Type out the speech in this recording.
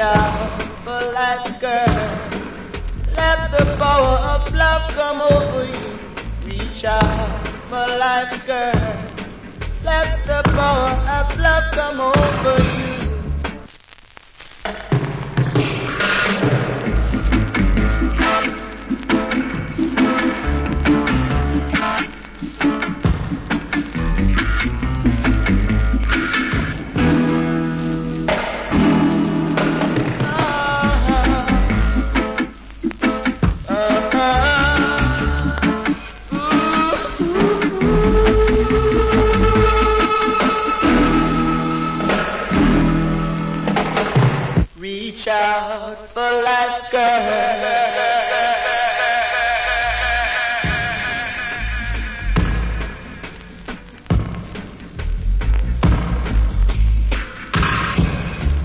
out for life, girl. Let the power of love come over you. Reach out for life, girl. Let the power of love come over you. Reach out for life, girl.